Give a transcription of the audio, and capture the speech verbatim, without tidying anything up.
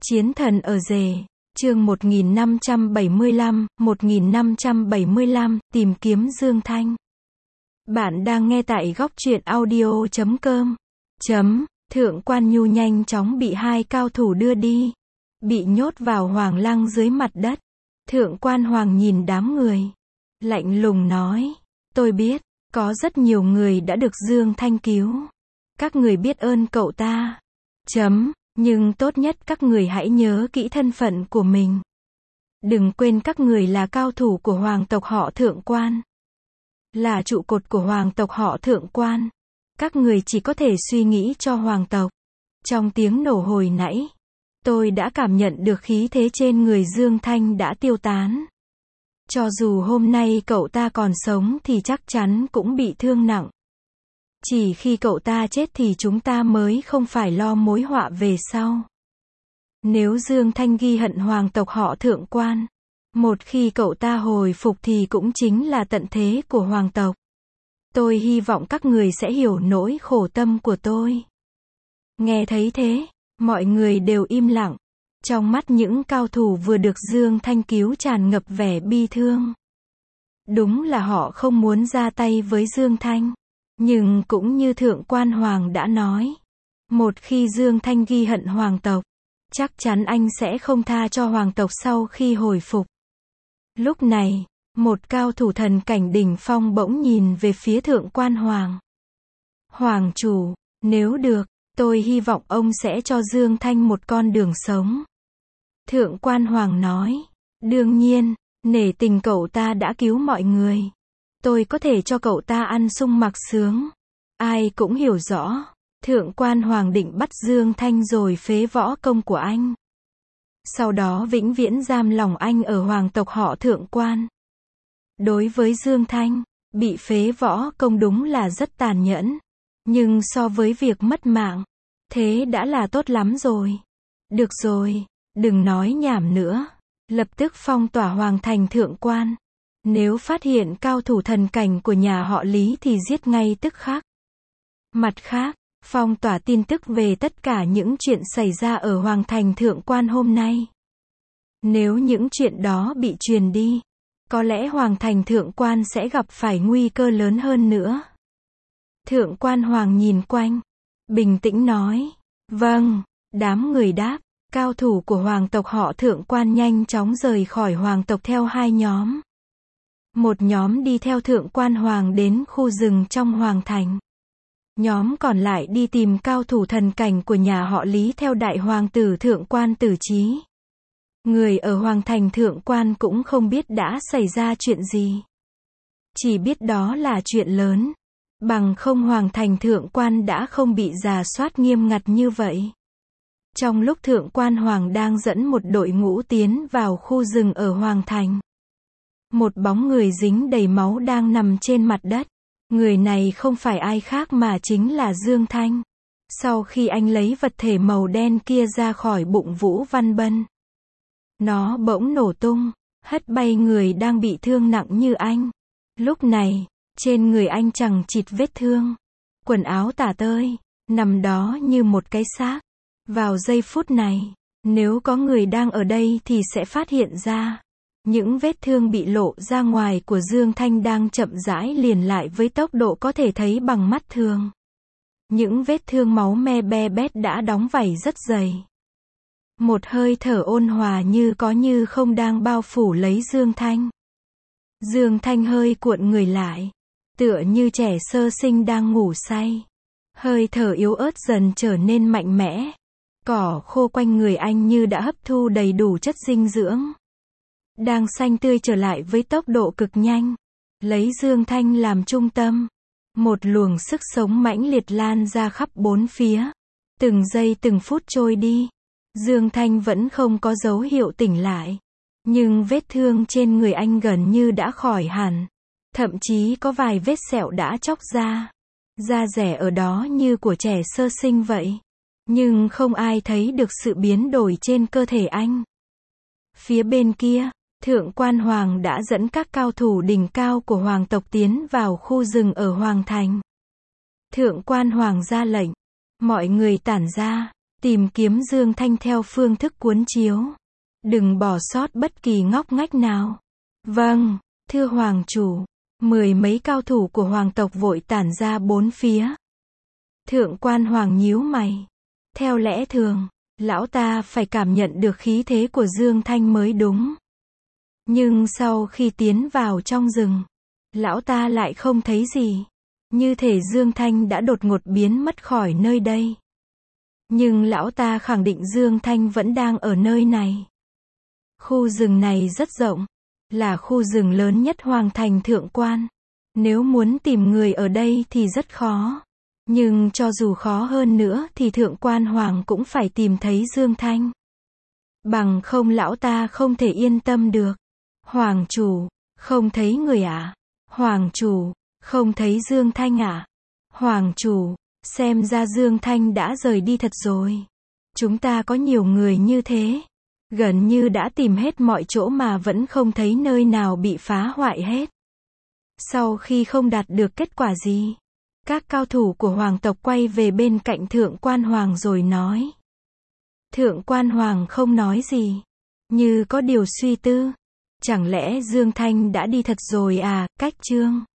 Chiến thần ở rể, chương một nghìn năm trăm bảy mươi lăm, một nghìn năm trăm bảy mươi lăm, tìm kiếm Dương Thanh. Bạn đang nghe tại góc truyện audio chấm com. Chấm, Thượng Quan Nhu nhanh chóng bị hai cao thủ đưa đi. Bị nhốt vào hoàng lăng dưới mặt đất. Thượng Quan Hoàng nhìn đám người. Lạnh lùng nói, tôi biết, có rất nhiều người đã được Dương Thanh cứu. Các người biết ơn cậu ta. Chấm. Nhưng tốt nhất các người hãy nhớ kỹ thân phận của mình. Đừng quên các người là cao thủ của hoàng tộc họ Thượng Quan. Là trụ cột của hoàng tộc họ Thượng Quan. Các người chỉ có thể suy nghĩ cho hoàng tộc. Trong tiếng nổ hồi nãy, tôi đã cảm nhận được khí thế trên người Dương Thanh đã tiêu tán. Cho dù hôm nay cậu ta còn sống thì chắc chắn cũng bị thương nặng. Chỉ khi cậu ta chết thì chúng ta mới không phải lo mối họa về sau. Nếu Dương Thanh ghi hận hoàng tộc họ Thượng Quan, một khi cậu ta hồi phục thì cũng chính là tận thế của hoàng tộc. Tôi hy vọng các người sẽ hiểu nỗi khổ tâm của tôi. Nghe thấy thế, mọi người đều im lặng. Trong mắt những cao thủ vừa được Dương Thanh cứu tràn ngập vẻ bi thương. Đúng là họ không muốn ra tay với Dương Thanh. Nhưng cũng như Thượng Quan Hoàng đã nói, một khi Dương Thanh ghi hận hoàng tộc, chắc chắn anh sẽ không tha cho hoàng tộc sau khi hồi phục. Lúc này, một cao thủ thần cảnh đỉnh phong bỗng nhìn về phía Thượng Quan Hoàng. Hoàng chủ, nếu được, tôi hy vọng ông sẽ cho Dương Thanh một con đường sống. Thượng Quan Hoàng nói, đương nhiên, nể tình cậu ta đã cứu mọi người. Tôi có thể cho cậu ta ăn sung mặc sướng. Ai cũng hiểu rõ, Thượng Quan Hoàng định bắt Dương Thanh rồi phế võ công của anh. Sau đó vĩnh viễn giam lòng anh ở hoàng tộc họ Thượng Quan. Đối với Dương Thanh, bị phế võ công đúng là rất tàn nhẫn. Nhưng so với việc mất mạng, thế đã là tốt lắm rồi. Được rồi, đừng nói nhảm nữa. Lập tức phong tỏa hoàng thành Thượng Quan. Nếu phát hiện cao thủ thần cảnh của nhà họ Lý thì giết ngay tức khắc. Mặt khác, phong tỏa tin tức về tất cả những chuyện xảy ra ở Hoàng thành Thượng Quan hôm nay. Nếu những chuyện đó bị truyền đi, có lẽ Hoàng thành Thượng Quan sẽ gặp phải nguy cơ lớn hơn nữa. Thượng Quan Hoàng nhìn quanh, bình tĩnh nói, vâng, đám người đáp, cao thủ của hoàng tộc họ Thượng Quan nhanh chóng rời khỏi hoàng tộc theo hai nhóm. Một nhóm đi theo Thượng Quan Hoàng đến khu rừng trong hoàng thành. Nhóm còn lại đi tìm cao thủ thần cảnh của nhà họ Lý theo đại hoàng tử Thượng Quan Tử Chí. Người ở hoàng thành Thượng Quan cũng không biết đã xảy ra chuyện gì. Chỉ biết đó là chuyện lớn. Bằng không hoàng thành Thượng Quan đã không bị rà soát nghiêm ngặt như vậy. Trong lúc Thượng Quan Hoàng đang dẫn một đội ngũ tiến vào khu rừng ở hoàng thành. Một bóng người dính đầy máu đang nằm trên mặt đất. Người này không phải ai khác mà chính là Dương Thanh. Sau khi anh lấy vật thể màu đen kia ra khỏi bụng Vũ Văn Bân, nó bỗng nổ tung, hất bay người đang bị thương nặng như anh. Lúc này, trên người anh chằng chịt vết thương. Quần áo tả tơi, nằm đó như một cái xác. Vào giây phút này, nếu có người đang ở đây thì sẽ phát hiện ra. Những vết thương bị lộ ra ngoài của Dương Thanh đang chậm rãi liền lại với tốc độ có thể thấy bằng mắt thường. Những vết thương máu me be bét đã đóng vảy rất dày. Một hơi thở ôn hòa như có như không đang bao phủ lấy Dương Thanh. Dương Thanh hơi cuộn người lại, tựa như trẻ sơ sinh đang ngủ say. Hơi thở yếu ớt dần trở nên mạnh mẽ. Cỏ khô quanh người anh như đã hấp thu đầy đủ chất dinh dưỡng. Đang xanh tươi trở lại với tốc độ cực nhanh. Lấy Dương Thanh làm trung tâm. Một luồng sức sống mãnh liệt lan ra khắp bốn phía. Từng giây từng phút trôi đi. Dương Thanh vẫn không có dấu hiệu tỉnh lại. Nhưng vết thương trên người anh gần như đã khỏi hẳn. Thậm chí có vài vết sẹo đã chóc ra. Da dẻ ở đó như của trẻ sơ sinh vậy. Nhưng không ai thấy được sự biến đổi trên cơ thể anh. Phía bên kia, Thượng Quan Hoàng đã dẫn các cao thủ đỉnh cao của hoàng tộc tiến vào khu rừng ở hoàng thành. Thượng Quan Hoàng ra lệnh, mọi người tản ra. Tìm kiếm Dương Thanh theo phương thức cuốn chiếu. Đừng bỏ sót bất kỳ ngóc ngách nào. Vâng, thưa Hoàng chủ. Mười mấy cao thủ của hoàng tộc vội tản ra bốn phía. Thượng quan Hoàng nhíu mày. Theo lẽ thường, lão ta phải cảm nhận được khí thế của Dương Thanh mới đúng. Nhưng sau khi tiến vào trong rừng, lão ta lại không thấy gì. Như thể Dương Thanh đã đột ngột biến mất khỏi nơi đây. Nhưng lão ta khẳng định Dương Thanh vẫn đang ở nơi này. Khu rừng này rất rộng, là khu rừng lớn nhất hoàng thành Thượng Quan. Nếu muốn tìm người ở đây thì rất khó. Nhưng cho dù khó hơn nữa thì Thượng Quan Hoàng cũng phải tìm thấy Dương Thanh. Bằng không lão ta không thể yên tâm được. Hoàng chủ, không thấy người ạ. À? Hoàng chủ, không thấy Dương Thanh ạ. À? Hoàng chủ, xem ra Dương Thanh đã rời đi thật rồi. Chúng ta có nhiều người như thế. Gần như đã tìm hết mọi chỗ mà vẫn không thấy nơi nào bị phá hoại hết. Sau khi không đạt được kết quả gì, các cao thủ của hoàng tộc quay về bên cạnh Thượng Quan Hoàng rồi nói. Thượng Quan Hoàng không nói gì, như có điều suy tư. Chẳng lẽ Dương Thanh đã đi thật rồi à? Cách chương